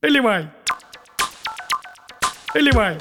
Наливай. Наливай.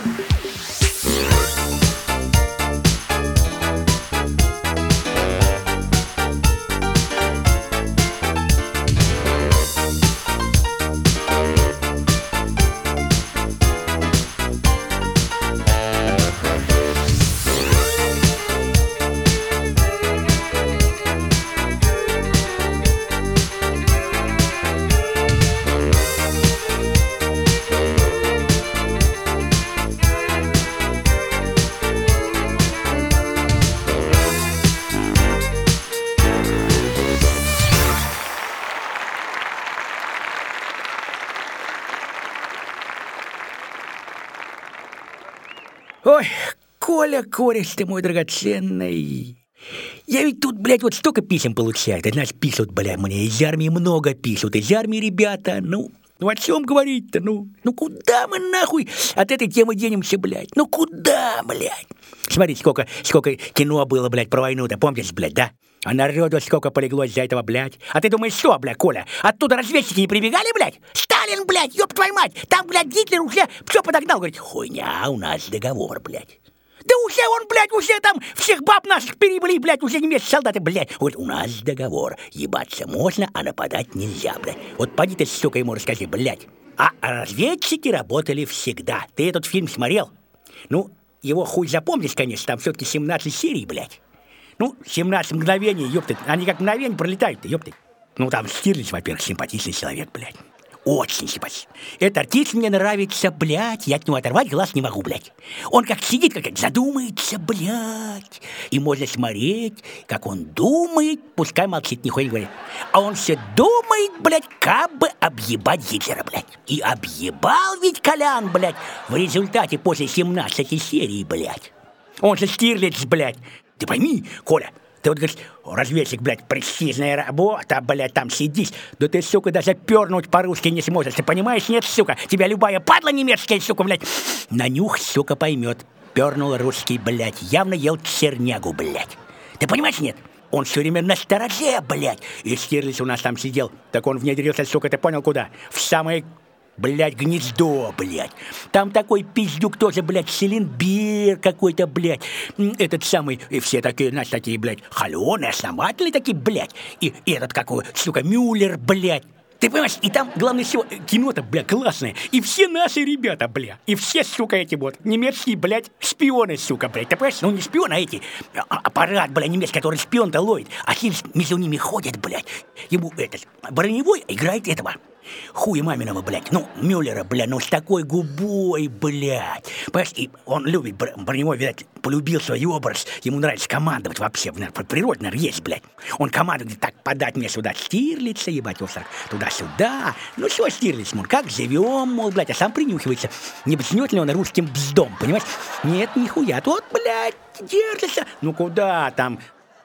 Ой, Коля, кореш ты мой драгоценный. Я ведь тут, блядь, вот столько писем получаю. Ты знаешь, пишут, блядь, мне из армии много пишут. Из армии ребята, ну о чем говорить-то, ну куда мы нахуй от этой темы денемся, блядь? Ну куда, блядь? Смотри, сколько кино было, блядь, про войну-то, помнишь, блядь, да? А народу сколько полегло из-за этого, блядь. А ты думаешь, что, блядь, Коля? Оттуда разведчики не прибегали, блядь? Сталин, блядь, ёб твою мать! Там, блядь, Гитлер уже все подогнал. Говорит, хуйня, у нас договор, блядь. Да уже он, блядь, уже там всех баб наших перебили, блядь, уже немецкие солдаты, блядь. Вот у нас договор. Ебаться можно, а нападать нельзя, блядь. Вот поди ты, сука, ему расскажи, блядь. А разведчики работали всегда. Ты этот фильм смотрел? Ну, его хуй запомнишь, конечно, там все-таки 17 серий, блядь. Ну, 17 мгновений, ёпты, они как мгновение пролетают-то, ёпты. Ну, там Штирлиц, во-первых, симпатичный человек, блядь. Очень симпатичный. Этот артист мне нравится, блядь, я от него оторвать глаз не могу, блядь. Он как сидит, как задумается, блядь. И можно смотреть, как он думает, пускай молчит, нихуя не говорит. А он все думает, блядь, как бы объебать Гитлера, блядь. И объебал ведь Колян, блядь, в результате после 17 серий, блядь. Он же Штирлиц, блядь. Ты пойми, Коля, ты вот говоришь, разведчик, блядь, престижная работа, блядь, там сидишь. Да ты, сука, даже пернуть по-русски не сможешь. Ты понимаешь, нет, сука? Тебя любая падла немецкая, сука, блядь, на нюх, сука, поймет. Пернул русский, блядь, явно ел чернягу, блядь. Ты понимаешь, нет? Он все время на стороже, блядь. И Штирлиц у нас там сидел. Так он внедрился, сука, ты понял, куда? В самое... Блядь, гнездо, блядь. Там такой пиздюк тоже, блядь, Селенбер какой-то, блядь. Этот самый, и все такие, знаешь, такие, блядь, холеные, основатели такие, блядь. И этот какой, сука, Мюллер, блядь. Ты понимаешь, и там, главное всего, кино-то, бля, классное. И все наши ребята, бля. И все, сука, эти вот немецкие, блядь, шпионы, сука, блядь. Ты понимаешь, ну не шпионы, а эти, аппарат, бля, немецкий, который шпион-то ловит. А Хильс между ними ходит, блядь. Ему этот, броневой играет этого. Хуя маминого, блядь, ну, Мюллера, блядь, ну, с такой губой, блядь. Понимаешь, и он любит, броневой, видать, полюбил свой образ, ему нравится командовать вообще, по природе, наверное, есть, блядь. Он командует, так, подать мне сюда Штирлица, ебать, вот так, туда-сюда. Ну, что, Штирлиц, мол, как живем, мол, блядь, а сам принюхивается. Не бзнет ли он русским бздом, понимаешь? Нет, нихуя, вот, блядь, держится. Ну, куда там?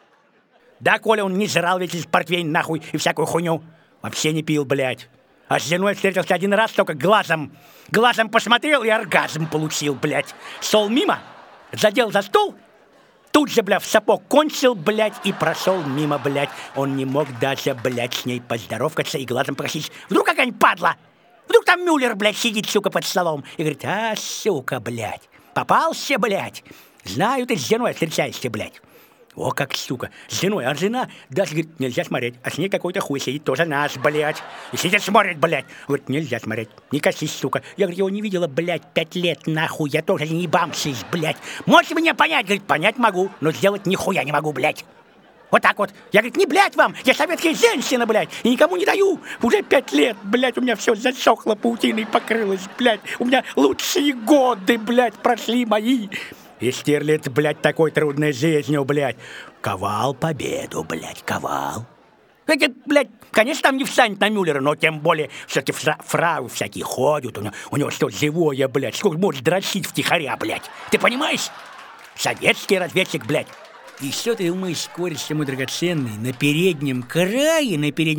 Да, Коля, он не жрал весь портвейн, нахуй, и всякую хуйню. Вообще не пил, блядь. А с женой встретился один раз, только глазом посмотрел и оргазм получил, блядь. Шел мимо, задел за стол, тут же, блядь, в сапог кончил, блядь, и прошел мимо, блядь. Он не мог даже, блядь, с ней поздоровкаться и глазом просить. Вдруг какая-нибудь падла, вдруг там Мюллер, блядь, сидит, сука, под столом. И говорит, а, сука, блядь, попался, блядь. Знаю, ты с женой встречаешься, блядь. О, как, сука, с женой, а жена даже, говорит, нельзя смотреть, а с ней какой-то хуй сидит, тоже наш, блядь. И сидит, смотрит, блядь. Говорит, нельзя смотреть, не косись, сука. Я, говорю, его не видела, блядь, 5 лет, нахуй, я тоже не бамсись, блядь. Можете меня понять? Говорит, понять могу, но сделать нихуя не могу, блядь. Вот так вот. Я, говорит, не блядь вам, я советская женщина, блядь, и никому не даю. Уже 5 лет, блядь, у меня все засохло, паутиной покрылось, блядь. У меня лучшие годы, блядь, прошли мои. И Штирлиц, блядь, такой трудной жизнью, блядь, ковал победу, блядь, ковал. Эти, блядь, конечно, там не встанет на Мюллера, но тем более все-таки фрау всякие ходят, у него что, живое, блядь, сколько может дрочить втихаря, блядь. Ты понимаешь? Советский разведчик, блядь. И что ты думаешь, кореш, мой драгоценный, на переднем крае,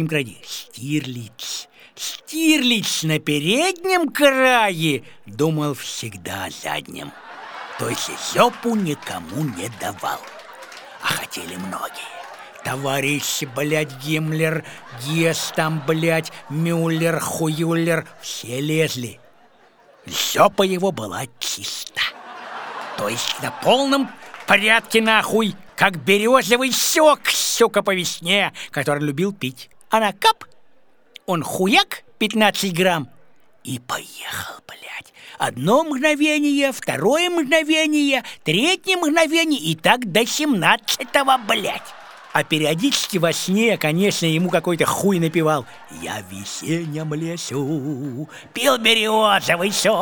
Штирлиц. Штирлиц на переднем крае думал всегда о заднем. То есть жопу никому не давал. А хотели многие. Товарищи, блядь, Гиммлер, Гесс там, блядь, Мюллер, Хуюллер, все лезли. Жопа его была чиста. То есть на полном порядке нахуй, как березовый сок, сука, по весне, который любил пить. Она кап, он хуяк, 15 грамм, и поехал, блядь. Одно мгновение, второе мгновение, третье мгновение, и так до 17-го, блядь. А периодически во сне, конечно, ему какой-то хуй напевал: «Я в весеннем лесу пил березовый сок,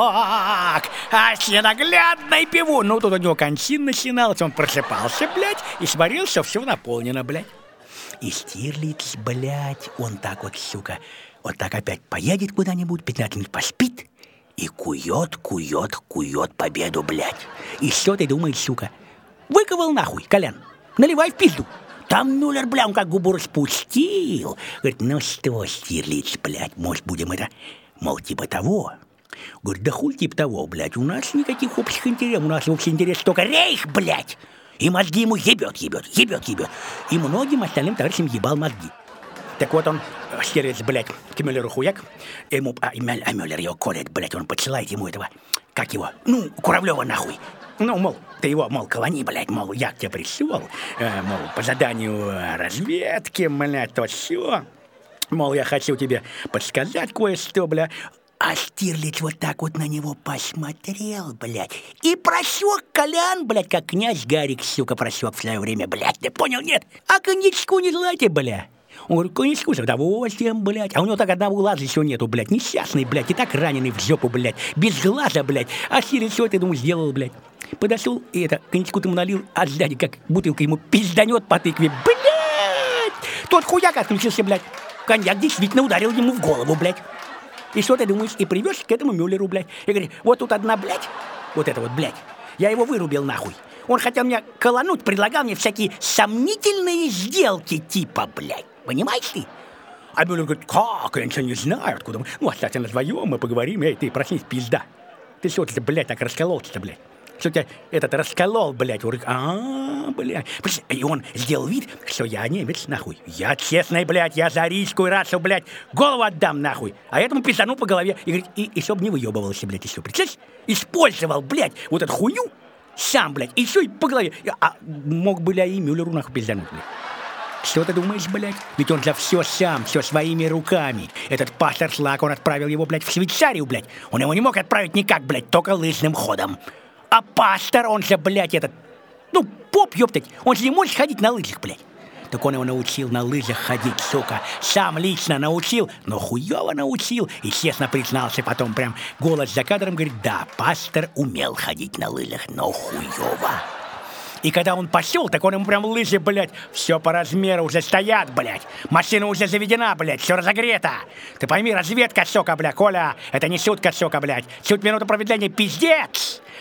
а с ненаглядной пиву». Ну, тут у него кончин начиналось, он просыпался, блядь, и смотрел, что все наполнено, блядь. И Штирлиц, блядь, он так вот, сука, вот так опять поедет куда-нибудь, 15 минут поспит и кует победу, блядь. И что ты думаешь, сука? Выковал нахуй, Колян, наливай в пизду. Там Мюллер, бля, он как губу распустил. Говорит, ну что, Штирлиц, блядь, может, будем это, мол, типа того. Говорит, да хуй типа того, блядь, у нас никаких общих интересов, у нас общий интерес только рейх, блядь. И мозги ему ебет. И многим остальным товарищам ебал мозги. Так вот он, Штирлиц, блядь, к Мюллеру хуяк, ему, а Мюллер его колет, блядь, он подсылает ему этого, как его, ну, Куравлева нахуй. Ну, мол, ты его, мол, клони, блядь, мол, я к тебе пришел, мол, по заданию разведки, блядь, то все. Мол, я хочу тебе подсказать кое-что, бля. А Штирлиц вот так вот на него посмотрел, блядь, и просек Колян, блядь, как князь Гарик, сука, просек в свое время, блядь, ты понял, нет? А коньячку не желаете, бля? Он говорит, коньячку с удовольствием, блядь. А у него так одного глаза еще нету, блядь, несчастный, блядь, и так раненый в жопу, блядь, без глаза, блядь. А Штирлиц, что ты, думаешь, сделал, блядь? Подошел и это, коньячку-то ему налил, а сзади как бутылка ему пизданет по тыкве, блядь! Тот хуяк отключился, блядь. Коньяк действительно ударил ему в голову, блядь. И что ты думаешь, и привез к этому Мюллеру, блядь. И говорит, вот тут одна, блядь, вот это вот, блядь, я его вырубил нахуй. Он хотел меня колонуть, предлагал мне всякие сомнительные сделки типа, блядь. Понимаешь ты? А Мюллер говорит, как, я ничего не знаю, откуда. Ну, оставьте нас вдвоем, мы поговорим. Эй, ты, проснись, пизда. Ты что ты, блядь, так раскололся-то, блядь? Что тебя этот расколол, блядь, блядь. И он сделал вид, что я немец, нахуй. Я честный, блядь, я за рижскую расу, блядь, голову отдам, нахуй. А этому пиздану по голове. И говорит, и чтоб не выебывался, блядь, еще. Представляешь? Использовал, блядь, вот эту хуйню сам, блядь, и все, и по голове. А мог, блядь, и Мюллеру, нахуй, пиздануть, блядь. Что ты думаешь, блядь? Ведь он за все сам, все своими руками. Этот пастор Шлак, он отправил его, блядь, в Швейцарию, блядь. Он его не мог отправить никак, блядь, только лыжным ходом. А пастор, он же, блядь, этот, ну, поп, ёптать, он же не может ходить на лыжах, блядь. Так он его научил на лыжах ходить, сука. Сам лично научил, но хуёво научил. И честно признался потом, прям голос за кадром, говорит, да, пастор умел ходить на лыжах, но хуёво. И когда он пошел, так он ему прям лыжи, блядь, все по размеру уже стоят, блядь. Машина уже заведена, блядь, все разогрето. Ты пойми, разведка, сука, блядь, Коля, это не шутка, сука, блядь. Чуть минуту промедления, пиздец.